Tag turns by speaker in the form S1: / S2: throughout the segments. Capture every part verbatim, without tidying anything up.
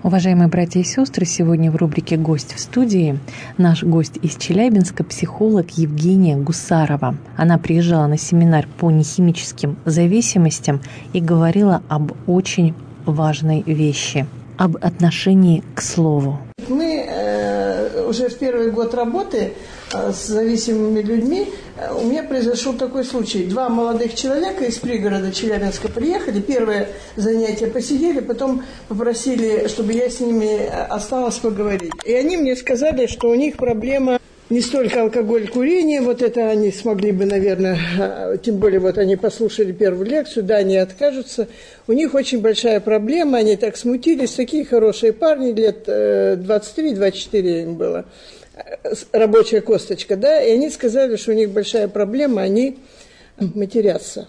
S1: Уважаемые братья и сестры, сегодня в рубрике «Гость в студии» наш гость из Челябинска, психолог Евгения Гусарова. Она приезжала на семинар по нехимическим зависимостям и говорила об очень важной вещи – об отношении к слову.
S2: Мы э, уже в первый год работы э, с зависимыми людьми, э, у меня произошел такой случай. Два молодых человека из пригорода Челябинска приехали, первое занятие посидели, потом попросили, чтобы я с ними осталась поговорить. И они мне сказали, что у них проблема не столько алкоголь, курение, вот это они смогли бы, наверное, тем более вот они послушали первую лекцию, да, они откажутся. У них очень большая проблема, они так смутились, такие хорошие парни, лет двадцать три - двадцать четыре им было, рабочая косточка, да, и они сказали, что у них большая проблема, они матерятся.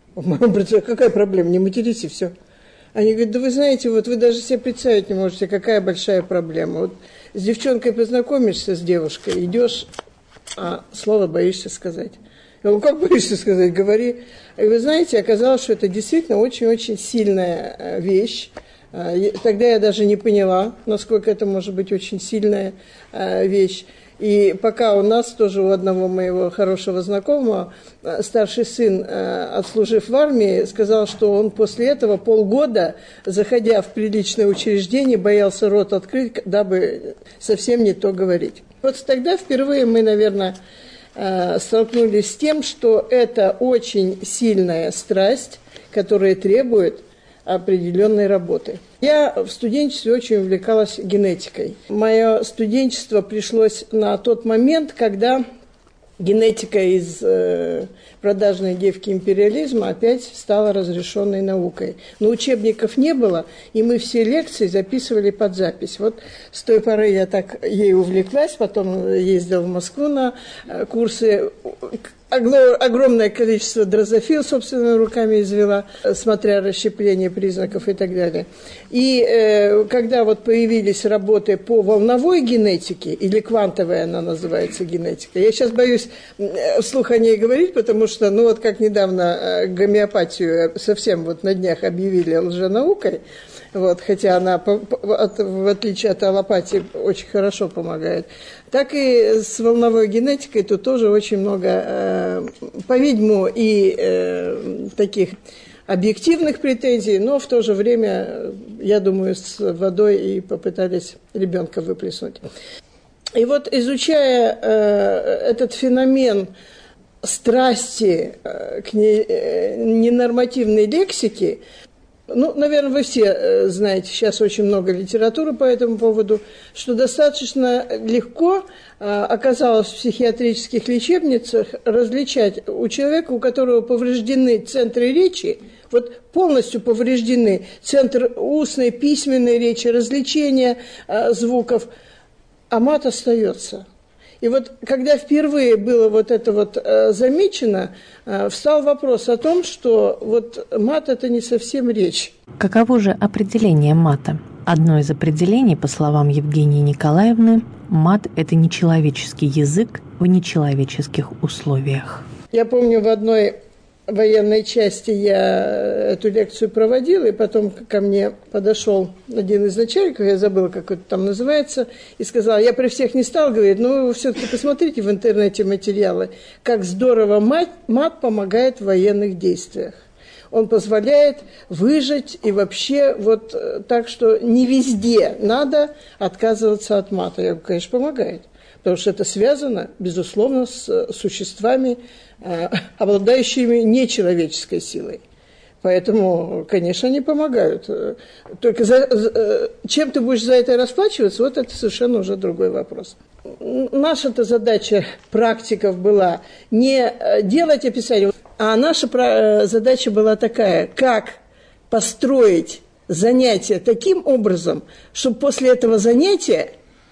S2: Какая проблема? Не матерись и все. Они говорят, да вы знаете, вот вы даже себе представить не можете, какая большая проблема. Вот с девчонкой познакомишься, с девушкой, идешь, а слово боишься сказать. Я говорю, как боишься сказать? Говори. И вы знаете, оказалось, что это действительно очень-очень сильная вещь. Тогда я даже не поняла, насколько это может быть очень сильная вещь. И пока у нас, тоже у одного моего хорошего знакомого, старший сын, отслужив в армии, сказал, что он после этого полгода, заходя в приличное учреждение, боялся рот открыть, дабы совсем не то говорить. Вот тогда впервые мы, наверное, столкнулись с тем, что это очень сильная страсть, которая требует определенной работы. Я в студенчестве очень увлекалась генетикой. Мое студенчество пришлось на тот момент, когда генетика из э, продажной девки империализма опять стала разрешенной наукой. Но учебников не было, и мы все лекции записывали под запись. Вот с той поры я так ей увлеклась, потом ездила в Москву на курсы. Огромное количество дрозофил собственными руками извела, смотря расщепление признаков и так далее. И э, когда вот появились работы по волновой генетике, или квантовой она называется генетика, я сейчас боюсь вслух о ней говорить, потому что, ну вот как недавно гомеопатию совсем вот на днях объявили лженаукой, вот, хотя она, в отличие от аллопатии, очень хорошо помогает, так и с волновой генетикой тут тоже очень много, по-видимому, и таких объективных претензий, но в то же время, я думаю, с водой и попытались ребенка выплеснуть. И вот изучая этот феномен страсти к ненормативной лексике, ну, наверное, вы все знаете, сейчас очень много литературы по этому поводу, что достаточно легко оказалось в психиатрических лечебницах различать у человека, у которого повреждены центры речи, вот полностью повреждены центр устной, письменной речи, различения звуков, а мат остается. И вот когда впервые было вот это вот э, замечено, э, встал вопрос о том, что вот мат – это не совсем речь.
S1: Каково же определение мата? Одно из определений, по словам Евгении Николаевны, мат – это нечеловеческий язык в нечеловеческих условиях.
S2: Я помню, в одной военной части я эту лекцию проводила, и потом ко мне подошел один из начальников, я забыла, как это там называется, и сказал, я при всех не стал говорить, но вы все-таки посмотрите в интернете материалы, как здорово мат, мат помогает в военных действиях. Он позволяет выжить и вообще вот так, что не везде надо отказываться от мата. Я говорю, конечно, помогает. Потому что это связано, безусловно, с существами, э, обладающими нечеловеческой силой. Поэтому, конечно, они помогают. Только за, за, чем ты будешь за это расплачиваться, вот это совершенно уже другой вопрос. Наша-то задача практиков была не делать описание, а наша задача была такая, как построить занятие таким образом, чтобы после этого занятия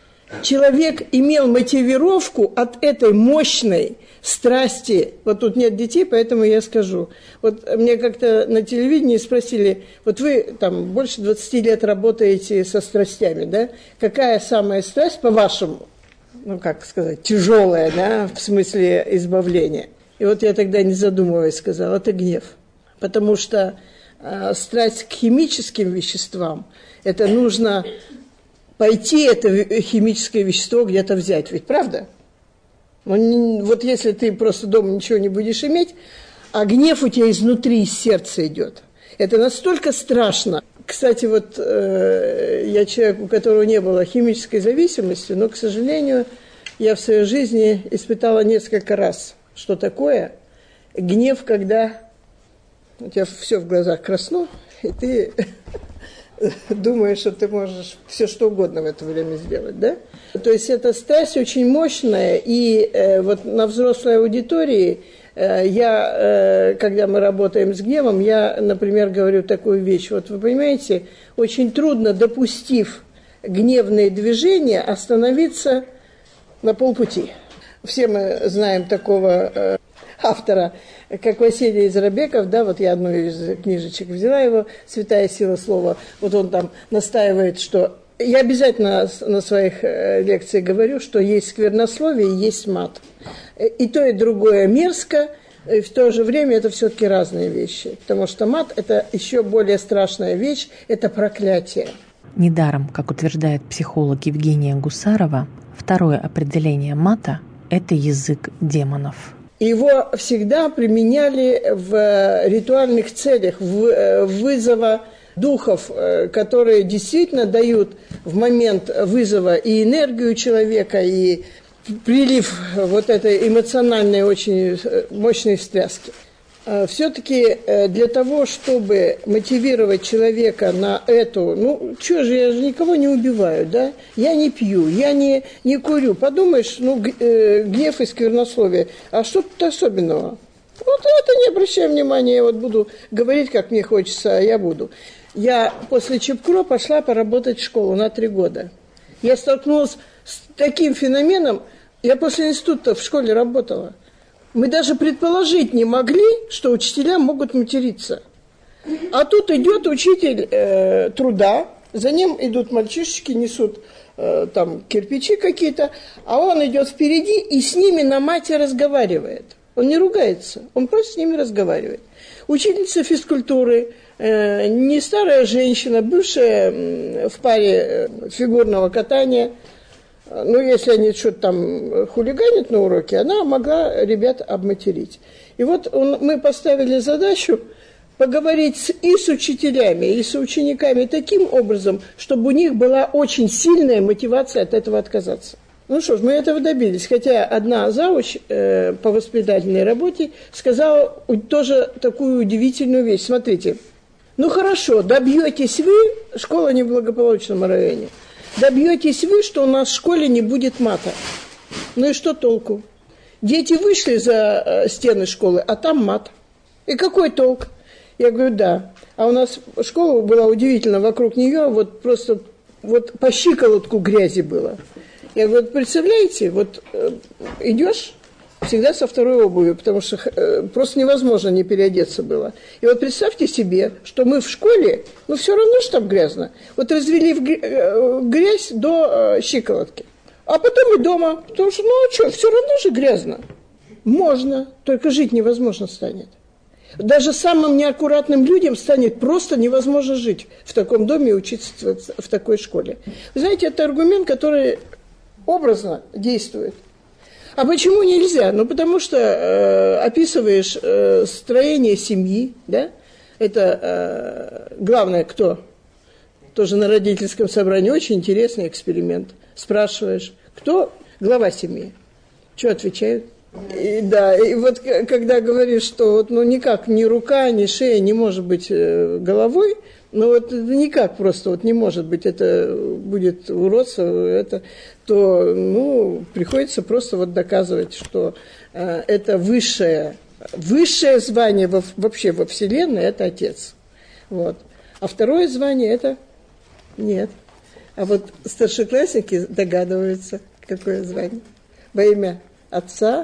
S2: человек имел мотивировку от этой мощной страсти. Вот тут нет детей, поэтому я скажу. Вот мне как-то на телевидении спросили, вот вы там больше двадцати лет работаете со страстями, да? Какая самая страсть, по-вашему, ну как сказать, тяжелая, да, в смысле избавления? И вот я тогда, не задумываясь, сказала, это гнев. Потому что э, страсть к химическим веществам. Это нужно пойти это химическое вещество где-то взять. Ведь правда? Ну, вот если ты просто дома ничего не будешь иметь, а гнев у тебя изнутри, из сердца идет. Это настолько страшно. Кстати, вот э, я человек, у которого не было химической зависимости, но, к сожалению, я в своей жизни испытала несколько раз, что такое гнев, когда у тебя все в глазах красно, и ты думаешь, что ты можешь все что угодно в это время сделать, да? То есть эта страсть очень мощная, и э, вот на взрослой аудитории э, я, э, когда мы работаем с гневом, я, например, говорю такую вещь. Вот вы понимаете, очень трудно, допустив гневные движения, остановиться на полпути. Все мы знаем такого э, автора, как Василий Израбеков, да, вот я одну из книжечек взяла его, «Святая сила слова», вот он там настаивает, что... Я обязательно на своих лекциях говорю, что есть сквернословие и есть мат. И то, и другое мерзко, и в то же время это все-таки разные вещи, потому что мат – это еще более страшная вещь, это проклятие.
S1: Недаром, как утверждает психолог Евгения Гусарова, второе определение мата – это язык демонов.
S2: Его всегда применяли в ритуальных целях, в вызова духов, которые действительно дают в момент вызова и энергию человека, и прилив вот этой эмоциональной очень мощной встряски. Все-таки для того, чтобы мотивировать человека на эту, ну, что же, я же никого не убиваю, да? Я не пью, я не, не курю. Подумаешь, ну, гнев и сквернословие, а что тут особенного? Вот это не обращай внимания, я вот буду говорить, как мне хочется, а я буду. Я после ЧИПКРО пошла поработать в школу на три года. Я столкнулась с таким феноменом, я после института в школе работала. Мы даже предположить не могли, что учителя могут материться. А тут идет учитель э, труда, за ним идут мальчишечки, несут э, там кирпичи какие-то, а он идет впереди и с ними на мате разговаривает. Он не ругается, он просто с ними разговаривает. Учительница физкультуры, э, не старая женщина, бывшая э, в паре э, фигурного катания. Ну, если они что-то там хулиганят на уроке, она могла ребят обматерить. И вот он, мы поставили задачу поговорить с, и с учителями, и с учениками таким образом, чтобы у них была очень сильная мотивация от этого отказаться. Ну что ж, мы этого добились. Хотя одна завуч э, по воспитательной работе сказала тоже такую удивительную вещь. Смотрите, ну хорошо, добьетесь вы, школа не в благополучном районе, добьетесь вы, что у нас в школе не будет мата. Ну и что толку? Дети вышли за э, стены школы, а там мат. И какой толк? Я говорю, да. А у нас школа была удивительно, вокруг нее вот просто вот по щиколотку грязи было. Я говорю, представляете, вот э, идешь всегда со второй обувью, потому что э, просто невозможно не переодеться было. И вот представьте себе, что мы в школе, ну все равно, что там грязно. Вот развели в грязь до э, щиколотки. А потом и дома, потому что, ну а что, все равно же грязно. Можно, только жить невозможно станет. Даже самым неаккуратным людям станет просто невозможно жить в таком доме и учиться в, в такой школе. Вы знаете, это аргумент, который образно действует. А почему нельзя? Ну, потому что э, описываешь э, строение семьи, да? Это э, главное кто? Тоже на родительском собрании очень интересный эксперимент. Спрашиваешь, кто глава семьи? Что отвечают? И, да, и вот когда говоришь, что вот, ну, никак ни рука, ни шея не может быть э, головой, ну вот никак просто вот не может быть, это будет уродство, это, то ну, приходится просто вот доказывать, что э, это высшее, высшее звание во, вообще во Вселенной – это Отец. Вот. А второе звание – это нет. А вот старшеклассники догадываются, какое звание. Во имя Отца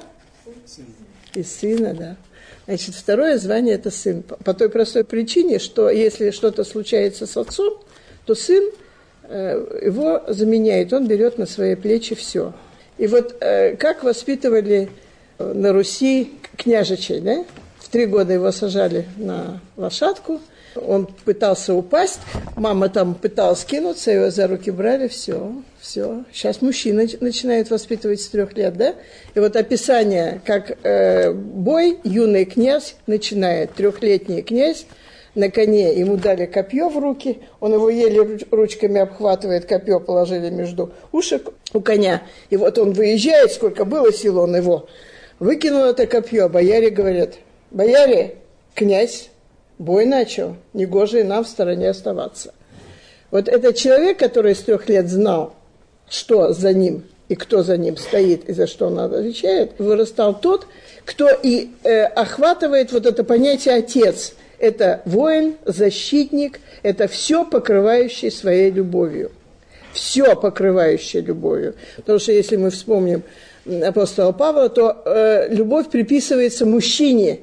S2: и Сына, да. Значит, второе звание – это сын. По той простой причине, что если что-то случается с отцом, то сын э, его заменяет, он берет на свои плечи все. И вот э, как воспитывали на Руси княжичей, да? В три года его сажали на лошадку, Он пытался упасть, мама там пыталась кинуться, его за руки брали, все, все. Сейчас мужчина начинает воспитывать с трех лет, да? И вот описание, как э, бой, юный князь начинает, трехлетний князь, на коне, ему дали копье в руки, он его еле ручками обхватывает, копье положили между ушек у коня, и вот он выезжает, сколько было сил, он его выкинул это копье, бояре говорят, бояре, князь, бой начал, негоже и нам в стороне оставаться. Вот этот человек, который с трех лет знал, что за ним и кто за ним стоит и за что он отвечает, вырастал тот, кто и э, охватывает вот это понятие «отец». Это воин, защитник, это все покрывающее своей любовью. Все покрывающее любовью. Потому что если мы вспомним апостола Павла, то э, любовь приписывается мужчине,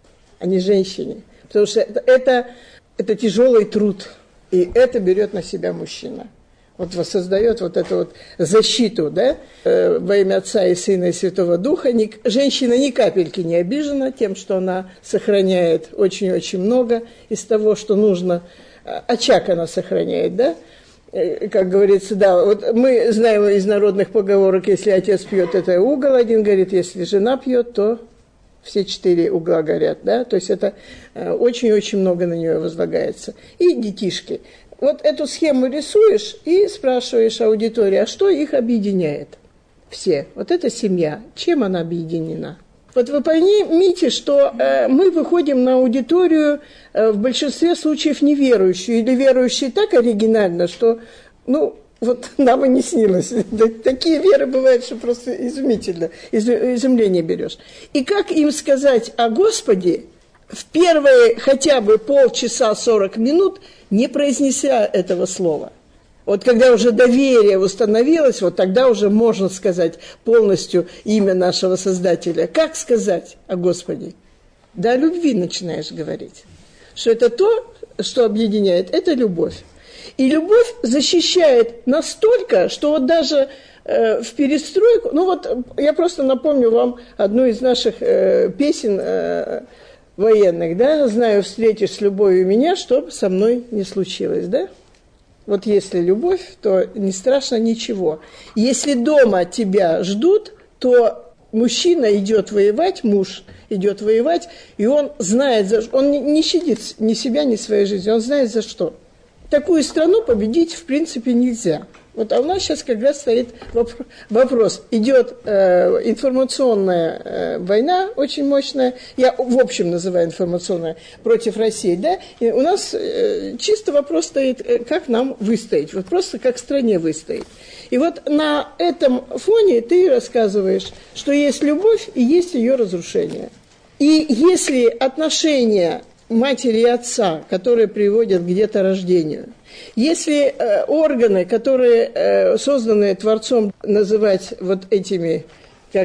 S2: а не женщине. Потому что это, это, это тяжелый труд, и это берет на себя мужчина. Вот воссоздает вот эту вот защиту, да, э, во имя Отца и Сына и Святого Духа. Ни, женщина ни капельки не обижена тем, что она сохраняет очень-очень много из того, что нужно. Очаг она сохраняет, да, э, как говорится, да. Вот мы знаем из народных поговорок, если отец пьет, это угол один горит, если жена пьет, то все четыре угла горят, да, то есть это э, очень-очень много на нее возлагается. И детишки. Вот эту схему рисуешь и спрашиваешь аудиторию, а что их объединяет? Все. Вот эта семья, чем она объединена? Вот вы поймите, что э, мы выходим на аудиторию э, в большинстве случаев неверующую, или верующие так оригинально, что, ну, вот нам и не снилось. Такие веры бывают, что просто изумительно, из, изумление берешь. И как им сказать о Господе в первые хотя бы полчаса, сорок минут, не произнеся этого слова? Вот когда уже доверие установилось, вот тогда уже можно сказать полностью имя нашего Создателя. Как сказать о Господе? Да о любви начинаешь говорить. Что это то, что объединяет, это любовь. И любовь защищает настолько, что вот даже э, в перестройку... Ну вот я просто напомню вам одну из наших э, песен э, военных, да? «Знаю, встретишь с любовью меня, что бы со мной не случилось», да? Вот если любовь, то не страшно ничего. Если дома тебя ждут, то мужчина идет воевать, муж идет воевать, и он знает, за что. Он не щадит ни себя, ни своей жизни, он знает за что. Такую страну победить, в принципе, нельзя. Вот, а у нас сейчас как раз стоит вопрос. Идет э, информационная э, война очень мощная, я в общем называю информационная, против России, да, и у нас э, чисто вопрос стоит, э, как нам выстоять, вот просто как стране выстоять. И вот на этом фоне ты рассказываешь, что есть любовь и есть ее разрушение. И если отношения матери и отца, которые приводят к деторождению, если э, органы, которые э, созданы Творцом, называть вот этими, как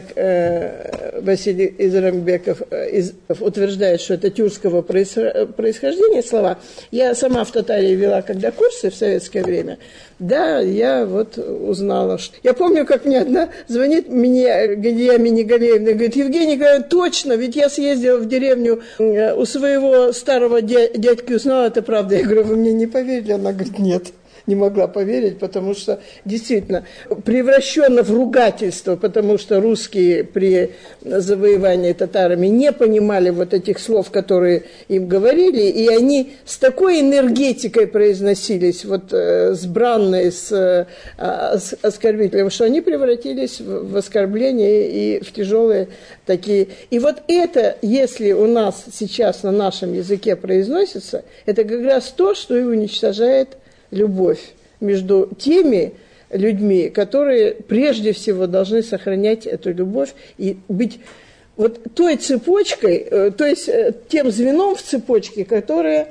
S2: э, Василий Израмбеков э, из, утверждает, что это тюркского происхождения слова, я сама в Татарии вела когда курсы в советское время, да, я вот узнала, что... Я помню, как мне одна звонит мне, Гадия Минигалеевна, говорит, Евгений Николаевич, точно, ведь я съездила в деревню у своего старого дядьки, узнала, это правда. Я говорю, вы мне не поверили? Она говорит, нет. Не могла поверить, потому что действительно превращено в ругательство, потому что русские при завоевании татарами не понимали вот этих слов, которые им говорили, и они с такой энергетикой произносились, вот э, с бранной, с, э, с оскорбителем, что они превратились в, в оскорбления и в тяжелые такие. И вот это, если у нас сейчас на нашем языке произносится, это как раз то, что и уничтожает любовь между теми людьми, которые прежде всего должны сохранять эту любовь и быть вот той цепочкой, то есть тем звеном в цепочке, которое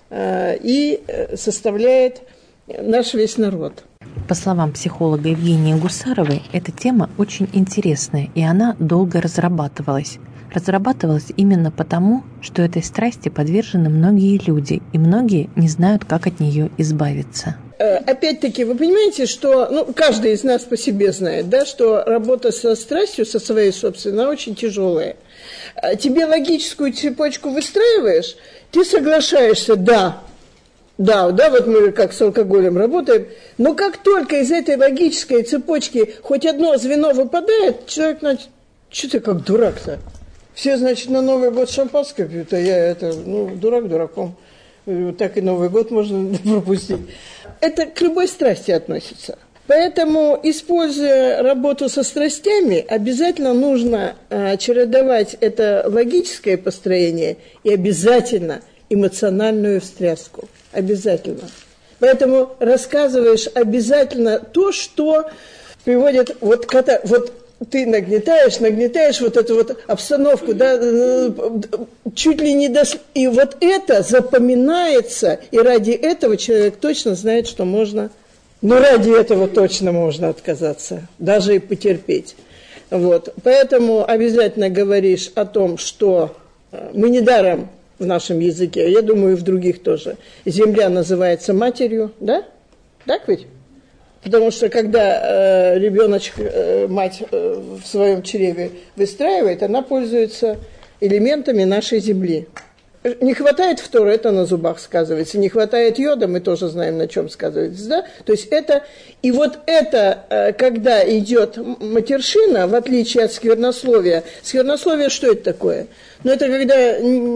S2: и составляет наш весь народ.
S1: По словам психолога Евгении Гусаровой, эта тема очень интересная, и она долго разрабатывалась. Разрабатывалась именно потому, что этой страсти подвержены многие люди, и многие не знают, как от нее избавиться.
S2: опять-таки, вы понимаете, что ну, каждый из нас по себе знает, да, что работа со страстью, со своей собственной, она очень тяжелая. Тебе логическую цепочку выстраиваешь, ты соглашаешься, да, да, да, вот мы как с алкоголем работаем, но как только из этой логической цепочки хоть одно звено выпадает, человек, значит, что ты как дурак-то? Все, значит, на Новый год шампанское пьют, а я это, ну, дурак дураком. Так и Новый год можно пропустить. Это к любой страсти относится. Поэтому, используя работу со страстями, обязательно нужно э, чередовать это логическое построение и обязательно эмоциональную встряску. Обязательно. Поэтому рассказываешь обязательно то, что приводит вот когда вот ты нагнетаешь, нагнетаешь вот эту вот обстановку, да, чуть ли не до... И вот это запоминается, и ради этого человек точно знает, что можно... Ну, ради этого точно можно отказаться, даже и потерпеть. Вот. Поэтому обязательно говоришь о том, что мы недаром в нашем языке, я думаю, и в других тоже, земля называется матерью, да? Так ведь? Потому что когда э, ребеночек, э, мать э, в своем чреве выстраивает, она пользуется элементами нашей земли. Не хватает фторы, это на зубах сказывается. Не хватает йода, мы тоже знаем, на чем сказывается. Да? То есть это, и вот это, э, когда идет матершина, в отличие от сквернословия. Сквернословие что это такое? Ну это когда,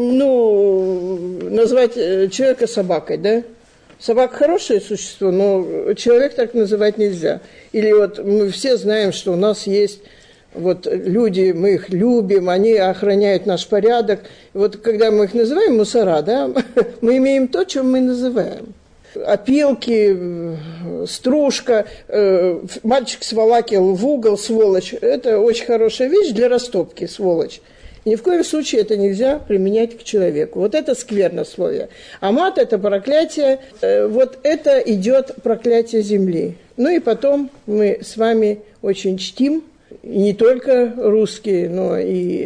S2: ну, назвать человека собакой, да? Собака хорошее существо, но человек так называть нельзя. Или вот мы все знаем, что у нас есть вот люди, мы их любим, они охраняют наш порядок. И вот когда мы их называем мусора, да, мы имеем то, чем мы называем. Опилки, стружка, мальчик сволакил в угол, сволочь. Это очень хорошая вещь для растопки, сволочь. Ни в коем случае это нельзя применять к человеку. Вот это сквернословие. А мат – это проклятие. Вот это идет проклятие земли. Ну и потом мы с вами очень чтим, и не только русские, но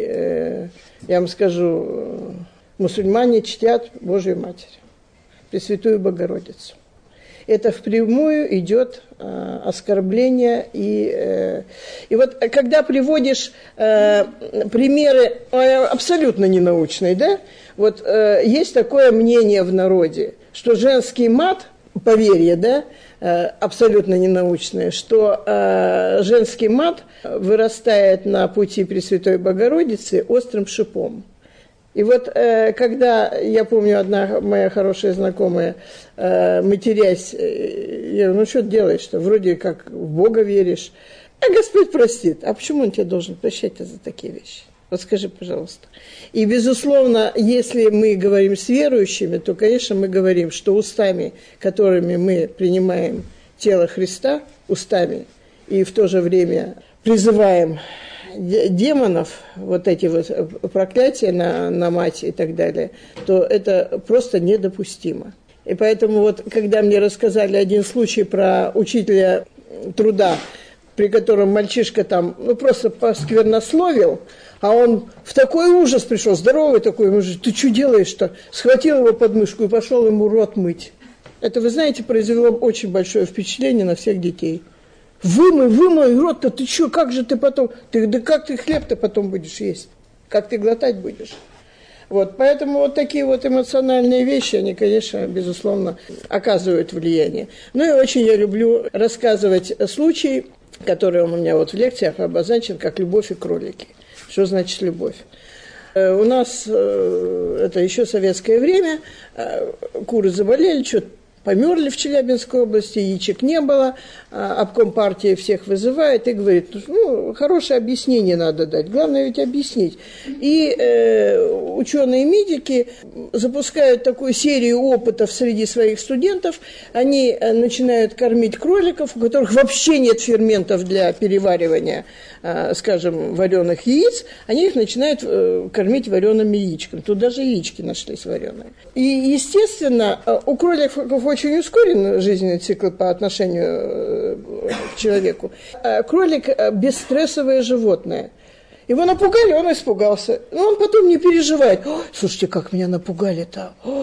S2: и, я вам скажу, мусульмане чтят Божью Матерь, Пресвятую Богородицу. Это впрямую идет э, оскорбление. И, э, и вот когда приводишь э, примеры э, абсолютно ненаучные, да, вот э, есть такое мнение в народе, что женский мат, поверье, да, э, абсолютно ненаучное, что э, женский мат вырастает на пути Пресвятой Богородицы острым шипом. И вот, э, когда, я помню, одна моя хорошая знакомая, э, матерясь, э, я говорю, ну что ты делаешь-то, вроде как в Бога веришь, а Господь простит. А почему Он тебя должен прощать за такие вещи? Вот скажи, пожалуйста. И, безусловно, если мы говорим с верующими, то, конечно, мы говорим, что устами, которыми мы принимаем тело Христа, устами, и в то же время призываем демонов, вот эти вот проклятия на, на мать и так далее, то это просто недопустимо. И поэтому вот, когда мне рассказали один случай про учителя труда, при котором мальчишка там, ну, просто посквернословил, а он в такой ужас пришел, здоровый такой, мужик, ты что делаешь-то? Схватил его под мышку и пошел ему рот мыть. Это, вы знаете, произвело очень большое впечатление на всех детей. Вымой, вымой рот-то, ты что, как же ты потом, ты, да как ты хлеб-то потом будешь есть, как ты глотать будешь? Вот, поэтому вот такие вот эмоциональные вещи, они, конечно, безусловно, оказывают влияние. Ну и очень я люблю рассказывать случаи, которые у меня вот в лекциях обозначен, как любовь и кролики. Что значит любовь? У нас, это еще советское время, куры заболели, что-то померли в Челябинской области, яичек не было, обком партии всех вызывает и говорит, ну, хорошее объяснение надо дать, главное ведь объяснить. И э, ученые-медики запускают такую серию опытов среди своих студентов, они начинают кормить кроликов, у которых вообще нет ферментов для переваривания, э, скажем, вареных яиц, они их начинают э, кормить вареными яичками, тут даже яички нашлись вареные. И, естественно, у кроликов очень ускорен жизненный цикл по отношению к человеку. Кролик – бесстрессовое животное. Его напугали, он испугался. Но он потом не переживает. Слушайте, как меня напугали-то.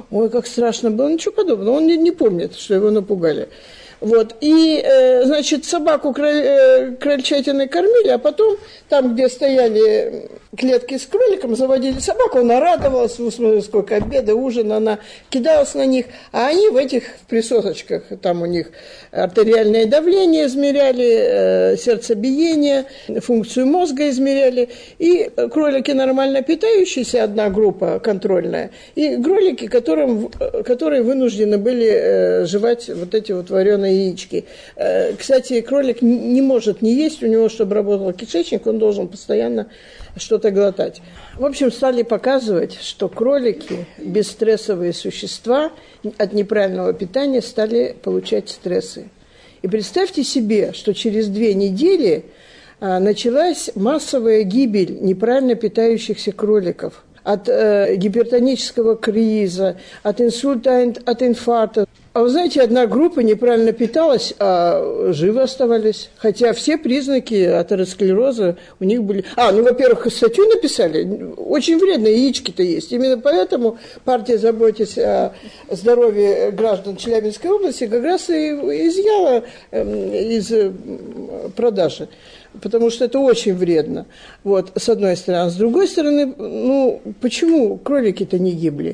S2: Ой, как страшно было, ничего подобного. Он не, не помнит, что его напугали. Вот. И, э, значит, собаку кроль, э, крольчатиной кормили, а потом там, где стояли клетки с кроликом, заводили собаку, она радовалась, смотрели, сколько обеда, ужина, она кидалась на них, а они в этих присосочках, там у них артериальное давление измеряли, э, сердцебиение, функцию мозга измеряли, и кролики нормально питающиеся, одна группа контрольная, и кролики, которым, которые вынуждены были э, жевать вот эти вот вареные яички. Кстати, кролик не может не есть, у него, чтобы работал кишечник, он должен постоянно что-то глотать. В общем, стали показывать, что кролики, бесстрессовые существа, от неправильного питания стали получать стрессы. И представьте себе, что через две недели началась массовая гибель неправильно питающихся кроликов от э, гипертонического криза, от инсульта, от инфаркта. А вы знаете, одна группа неправильно питалась, а живы оставались. Хотя все признаки атеросклероза у них были... А, ну, во-первых, статью написали. Очень вредные яички-то есть. Именно поэтому партия «Заботьтесь о здоровье граждан Челябинской области» как раз и изъяла э, из продажи. Потому что это очень вредно, вот, с одной стороны. А с другой стороны, ну, почему кролики-то не гибли?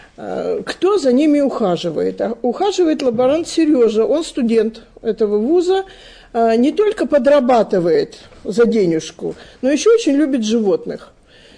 S2: Кто за ними ухаживает? Ухаживает лаборант Сережа, он студент этого вуза, не только подрабатывает за денежку, но еще очень любит животных.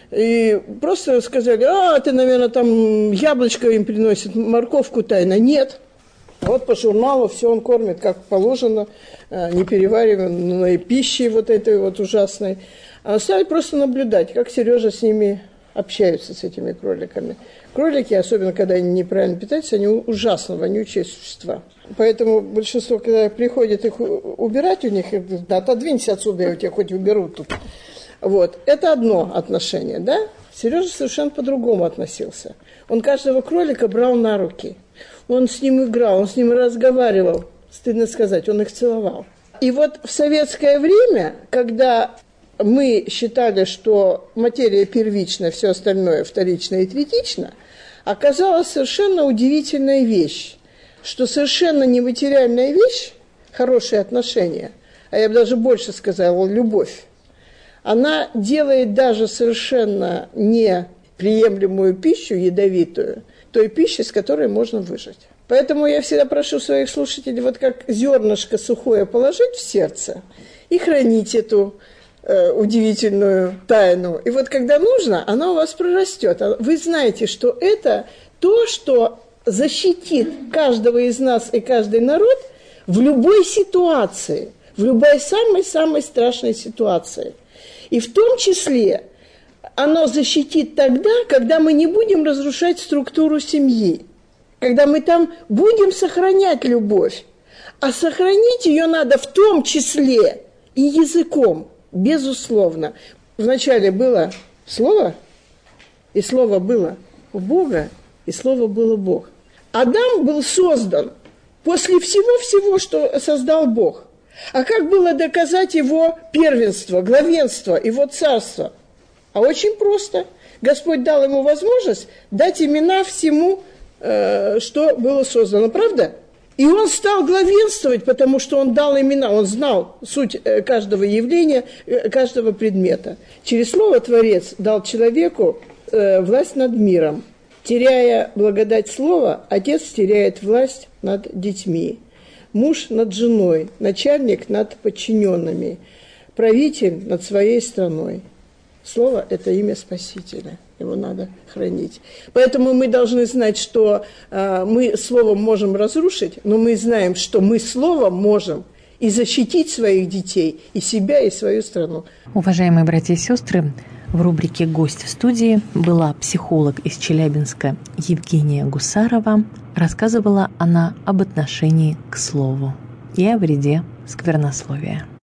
S2: И просто сказали, а, ты, наверное, там яблочко им приносит, морковку тайно. Нет. Вот по журналу все он кормит, как положено, неперевариваемой пищей вот этой вот ужасной. А стали просто наблюдать, как Сережа с ними общаются, с этими кроликами. Кролики, особенно когда они неправильно питаются, они ужасно вонючие существа. Поэтому большинство, когда приходит их убирать у них, да, отодвинься отсюда, я у тебя хоть уберу тут. Вот. Это одно отношение, да? Сережа совершенно по-другому относился. Он каждого кролика брал на руки. Он с ним играл, он с ним разговаривал. Стыдно сказать, он их целовал. И вот в советское время, когда мы считали, что материя первична, все остальное вторично и третично, оказалась совершенно удивительная вещь, что совершенно нематериальная вещь, хорошие отношения, а я бы даже больше сказала, любовь, она делает даже совершенно неприемлемую пищу, ядовитую, той пищей, с которой можно выжить. Поэтому я всегда прошу своих слушателей, вот как зернышко сухое положить в сердце и хранить эту э, удивительную тайну. И вот когда нужно, она у вас прорастет. Вы знаете, что это то, что защитит каждого из нас и каждый народ в любой ситуации, в любой самой-самой страшной ситуации. И в том числе оно защитит тогда, когда мы не будем разрушать структуру семьи, когда мы там будем сохранять любовь. А сохранить ее надо в том числе и языком, безусловно. Вначале было слово, и слово было у Бога, и слово было Бог. Адам был создан после всего-всего, что создал Бог. А как было доказать его первенство, главенство, его царство? А очень просто. Господь дал ему возможность дать имена всему, э, что было создано. Правда? И он стал главенствовать, потому что он дал имена, он знал суть каждого явления, каждого предмета. Через слово Творец дал человеку э, власть над миром. Теряя благодать слова, отец теряет власть над детьми. Муж над женой, начальник над подчиненными, правитель над своей страной. Слово – это имя Спасителя, его надо хранить. Поэтому мы должны знать, что э, мы словом можем разрушить, но мы знаем, что мы словом можем и защитить своих детей, и себя, и свою страну.
S1: Уважаемые братья и сестры, в рубрике «Гость в студии» была психолог из Челябинска Евгения Гусарова. Рассказывала она об отношении к слову и о вреде сквернословия.